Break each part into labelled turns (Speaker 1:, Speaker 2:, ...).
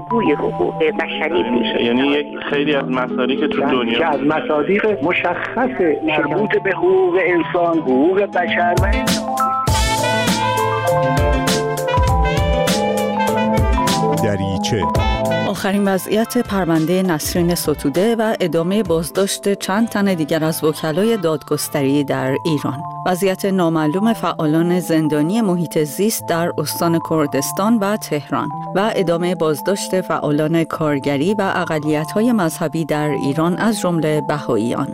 Speaker 1: بازگوی حقوق بشری میشه.
Speaker 2: یعنی خیلی از مصادیق تو دنیا
Speaker 3: که از مصادیق مشخص مربوط به حقوق انسان، حقوق بشر و
Speaker 4: دریچه.
Speaker 5: آخرین وضعیت پرونده نسرین ستوده و ادامه بازداشت چند تن دیگر از وکلای دادگستری در ایران. وضعیت نامعلوم فعالان زندانی محیط زیست در استان کردستان و تهران و ادامه بازداشت فعالان کارگری و اقلیت‌های مذهبی در ایران از جمله بهائیان.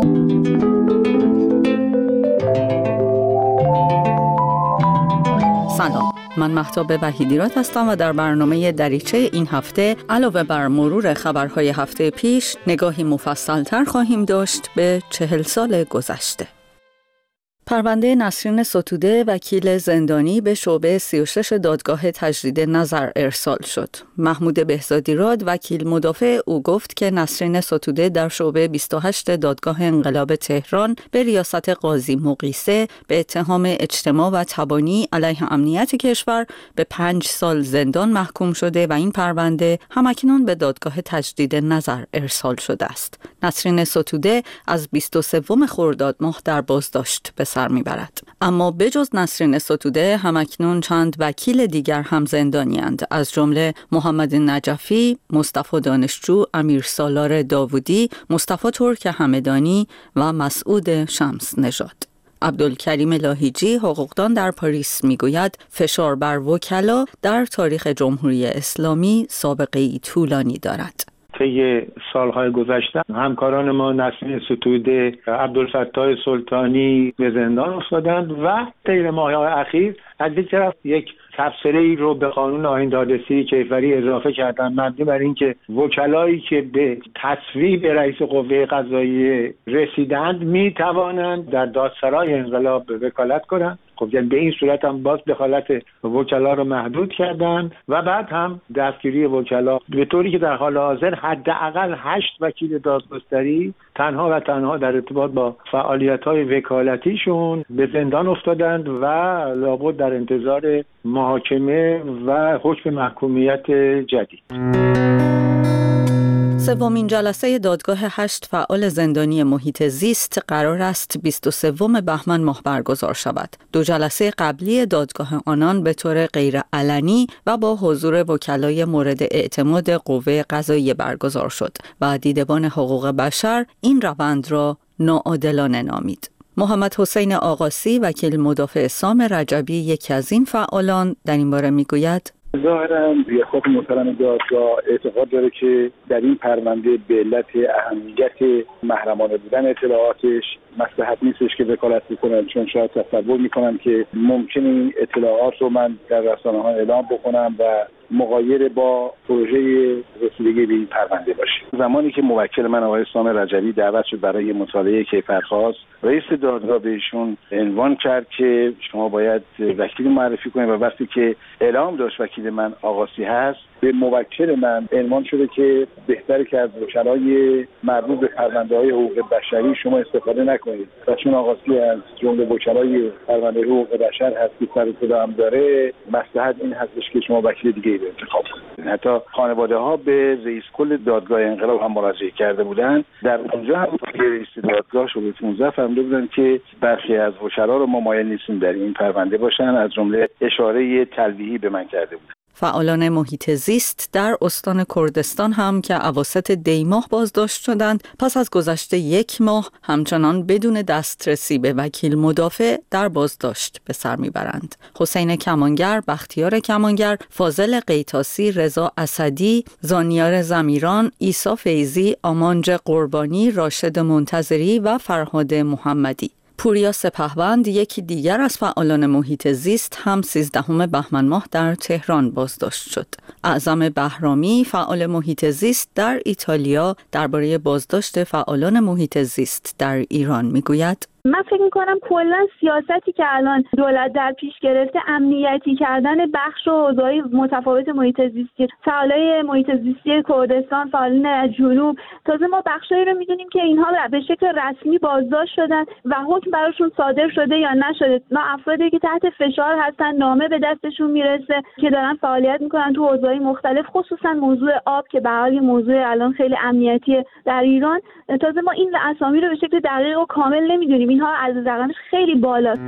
Speaker 5: سلام، من مهتاب وحیدیراد هستم و در برنامه دریچه این هفته علاوه بر مرور خبرهای هفته پیش نگاهی مفصل‌تر خواهیم داشت به 40 سال گذشته. پرونده نسرین ستوده وکیل زندانی به شعبه 36 دادگاه تجدید نظر ارسال شد. محمود بهزادیراد وکیل مدافع او گفت که نسرین ستوده در شعبه 28 دادگاه انقلاب تهران به ریاست قاضی مقیسه به اتهام اجتماع و تبانی علیه امنیت کشور به 5 سال زندان محکوم شده و این پرونده همکنون به دادگاه تجدید نظر ارسال شده است. نسرین ستوده از 23 خرداد ماه در بازداشت به سر میبرد. اما بجز نسرین ستوده همکنون چند وکیل دیگر هم زندانی‌اند، از جمله محمد نجفی، مصطفی دانشجو، امیر سالار داوودی، مصطفی ترک همدانی و مسعود شمس نژاد. عبدالکریم لاهیجی حقوقدان در پاریس میگوید فشار بر وکلا در تاریخ جمهوری اسلامی سابقه‌ای طولانی دارد.
Speaker 3: طی سالهای گذشته همکاران ما نسرین ستوده، عبدالفتاح سلطانی به زندان افتادند و طی ماه‌های اخیر از یک طرف یک تبصره‌ای رو به قانون آیین دادرسی کیفری اضافه کردن مبنی بر اینکه وکلایی که به تصویب رئیس قوه قضاییه رسیدند میتوانند در دادسرای انقلاب وکالت کنند. خب یعنی به این صورت هم باز دخالت وکلا رو محدود کردن و بعد هم دستگیری وکلا به طوری که در حال حاضر حداقل 8 وکیل دادگستری تنها و تنها در ارتباط با فعالیت‌های وکالتیشون به زندان افتادند و لابد در انتظار محاکمه و حکم محکومیت جدید.
Speaker 5: سومین جلسه دادگاه 8 فعال زندانی محیط زیست قرار است 23 بهمن ماه برگزار شود. 2 جلسه قبلی دادگاه آنان به طور غیر علنی و با حضور وکلای مورد اعتماد قوه قضاییه برگزار شد و دیدبان حقوق بشر این روند را ناعادلانه نامید. محمد حسین آقاسی وکیل مدافع سام رجبی یکی از این فعالان در این باره میگوید
Speaker 6: ظاهراً ریاست محترم دادگاه اعتقاد داره که در این پرونده به علت اهمیت محرمانه بودن اطلاعاتش مصلحت نیستش که وکالت بکنن، چون شاید تصور میکنن که ممکنه این اطلاعات رو من در رسانه‌ها اعلام بکنم و مغایر با پروژه رسیدگی به این پرونده باشه. زمانی که موکل من آقای سام رجبی دعوت شد برای مطالعه کیفرخواست، رئیس دادگاه بهشون عنوان کرد که شما باید وکیل معرفی کنید و وقتی که اعلام داشت وکیل من آقاسی هست، به موکل من عنوان شده که بهتره که از وکلای مربوط به پرونده‌های حقوق بشری شما استفاده نکنید و چون آقاسی از جمله وکلای پرونده حقوق بشر هست که سر و صدا هم داره، مصلحت این هستش که شما وکیل دیگه رو انتخاب کنید. حتی خانواده‌ها به رئیس کل دادگاه انقلاب هم مراجعه کرده بودند. در اونجا هم رئیس دادگاه شده 15 فهمیده بودن که برخی از وکلا رو ما مایل نیستیم در این پرونده باشن، از جمله اشاره تلویحی به من کرده بود.
Speaker 5: فعالان محیط زیست در استان کردستان هم که اواسط دی ماه بازداشت شدند، پس از گذشت 1 ماه همچنان بدون دسترسی به وکیل مدافع در بازداشت به سر میبرند. حسین کمانگر، بختیار کمانگر، فاضل قیتاسی، رضا اسدی، زانیار زمیران، عیسی فیضی، آمانج قربانی، راشد منتظری و فرهاد محمدی. پوریا سپهبند یکی دیگر از فعالان محیط زیست هم 13 بهمن ماه در تهران بازداشت شد. اعظم بهرامی فعال محیط زیست در ایتالیا درباره بازداشت فعالان محیط زیست در ایران میگوید
Speaker 7: من فکر می‌کنم کلا سیاستی که الان دولت در پیش گرفته، امنیتی کردن بخش و حوزه‌های متفاوت محیط زیستی، فعالای محیط زیستی کردستان، فعالین از جنوب، تازه ما بخشایی رو می‌دونیم که اینها به شکل رسمی بازداشت شدن و حکم براشون صادر شده یا نشده. ما افرادی که تحت فشار هستن، نامه به دستشون میرسه که دارن فعالیت میکنن تو حوزه‌های مختلف، خصوصا موضوع آب که به حال موضوع الان خیلی امنیتی در ایران. تازه ما این اسامی رو به شکل دقیق و کامل نمیدونیم، اینها از رقمش خیلی بالاست.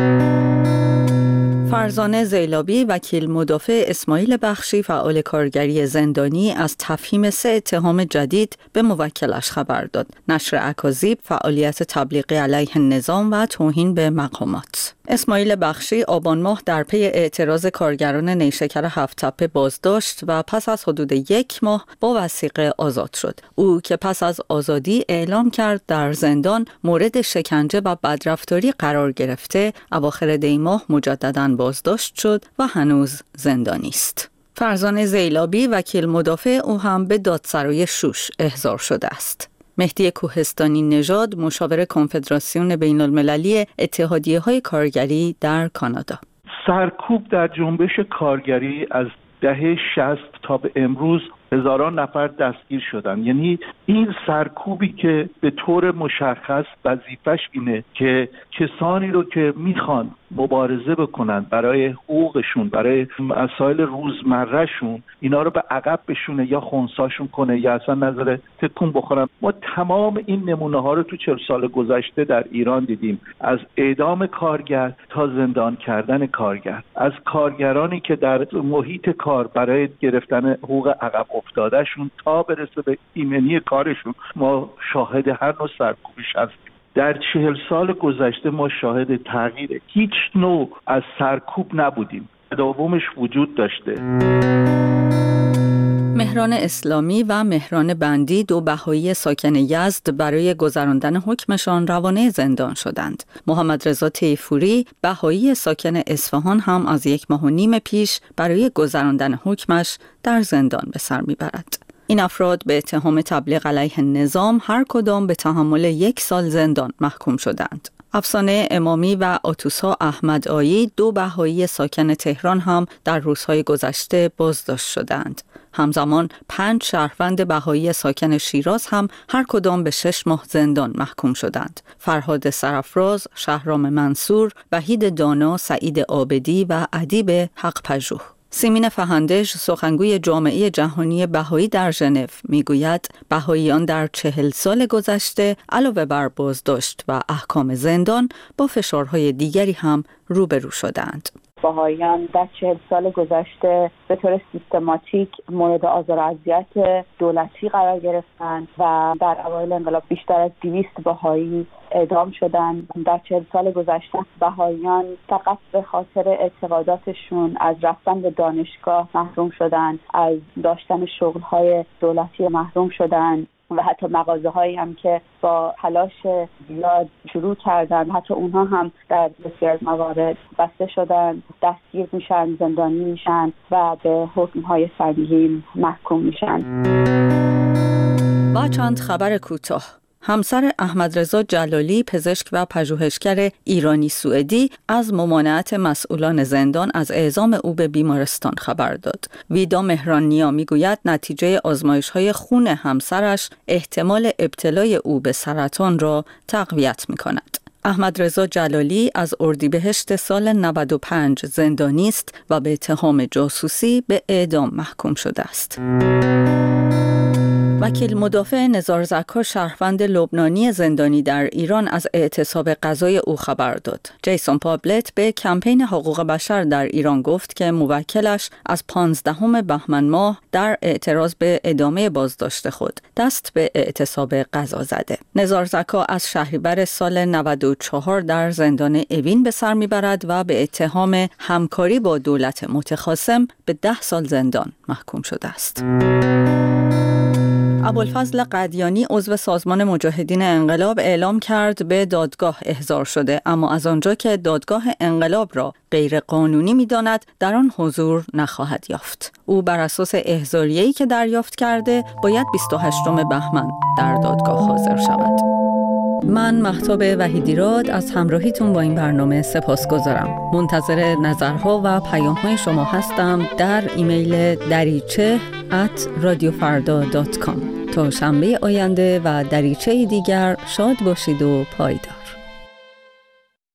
Speaker 5: فرزانه زیلابی، وکیل مدافع اسماعیل بخشی فعال کارگری زندانی، از تفهیم 3 اتهام جدید به موکلش خبر داد: نشر اکاذیب، فعالیت تبلیغی علیه نظام و توهین به مقامات. اسماعیل بخشی آبان ماه در پی اعتراض کارگران نیشکر 7 تپه بازداشت و پس از حدود 1 ماه با وثیقه آزاد شد. او که پس از آزادی اعلام کرد در زندان مورد شکنجه و بدرفتاری قرار گرفته، اواخر دی ماه مجدداً بازداشت شد و هنوز زندانی است. فرزانه زیلابی، وکیل مدافع او، هم به دادسرای شوش احضار شده است. مهدی کوهستانی نژاد، مشاور کنفدراسیون بین المللی اتحادیه‌های کارگری در کانادا:
Speaker 8: سرکوب در جنبش کارگری از دهه 60 تا به امروز هزاران نفر دستگیر شدن. یعنی این سرکوبی که به طور مشخص وظیفش اینه که کسانی رو که میخوان مبارزه بکنن برای حقوقشون، برای مسائل روزمرهشون، اینا رو به عقب بشونه یا خنثیشون کنه یا اصلا نظر تکون بخورن. ما تمام این نمونه ها رو تو 40 سال گذشته در ایران دیدیم، از اعدام کارگر تا زندان کردن کارگر، از کارگرانی که در محیط کار برای گرفتن حقوق عقب افتادهشون تا برسه به ایمنی کارشون. ما شاهد هر نوع سرکوبش هستیم. در 40 سال گذشته ما شاهد تغییر هیچ نوع از سرکوب نبودیم، تداومش وجود داشته.
Speaker 5: مهران اسلامی و مهران بندی، 2 بهایی ساکن یزد، برای گذراندن حکمشان روانه زندان شدند. محمد رضا تیفوری، بهایی ساکن اصفهان، هم از 1.5 ماه پیش برای گذراندن حکمش در زندان به سر میبرد. این افراد به اتهام تبلیغ علیه نظام هر کدام به تحمل 1 سال زندان محکوم شدند. افسانه امامی و آتوسا احمد آیی، 2 بهایی ساکن تهران، هم در روزهای گذشته بازداشت شدند. همزمان 5 شهروند بهایی ساکن شیراز هم هر کدام به 6 ماه زندان محکوم شدند. فرهاد سرافراز، شهرام منصور، وحید دانا، سعید عابدی و ادیب حق پژوه. سیمین فهندش، سخنگوی جامعه جهانی بهایی در ژنو، میگوید بهاییان در 40 سال گذشته علاوه بر بازداشت و احکام زندان با فشارهای دیگری هم روبرو شدند.
Speaker 9: بهاییان در 40 سال گذشته به طور سیستماتیک مورد آزار و اذیت دولتی قرار گرفتند و در اوایل انقلاب بیشتر از 200 بهایی اعدام شدند. در 40 سال گذشته بهاییان فقط به خاطر اعتقاداتشون از رفتن به دانشگاه محروم شدند، از داشتن شغل‌های دولتی محروم شدند و حتی مغازه‌هایی هم که با تلاش زیاد شروع کردن، حتی اونها هم در بسیار از موارد بسته شدن، دستگیر میشن، زندانی میشن و به حکم‌های سنگین محکوم میشن.
Speaker 5: با چند خبر کوتاه: همسر احمد رضا جلالی، پزشک و پژوهشگر ایرانی سوئدی، از ممانعت مسئولان زندان از اعزام او به بیمارستان خبر داد. ویدا مهرانیا میگوید نتیجه آزمایش‌های خون همسرش احتمال ابتلای او به سرطان را تقویت می‌کند. احمد رضا جلالی از اردیبهشت سال 95 زندانی است و به اتهام جاسوسی به اعدام محکوم شده است. وکیل مدافع نزار زکا، شهروند لبنانی زندانی در ایران، از اعتصاب قضای او خبر داد. جیسون پابلت به کمپین حقوق بشر در ایران گفت که موکلش از 15 بهمن ماه در اعتراض به ادامه بازداشت خود دست به اعتصاب قضا زده. نزار زکا از شهریور سال 94 در زندان اوین به سر میبرد و به اتهام همکاری با دولت متخاصم به 10 سال زندان محکوم شده است. ابوالفضل قدیانی، عضو سازمان مجاهدین انقلاب، اعلام کرد به دادگاه احضار شده، اما از آنجا که دادگاه انقلاب را غیر قانونی می‌داند در آن حضور نخواهد یافت. او بر اساس احضاریه‌ای که دریافت کرده باید 28 بهمن در دادگاه حاضر شود. من مهتاب وحیدیراد از همراهیتون با این برنامه سپاسگزارم. منتظر نظرها و پیام‌های شما هستم در ایمیل dariche@radiofarda.com. تا شنبه آینده و دریچه دیگر شاد باشید و پایدار.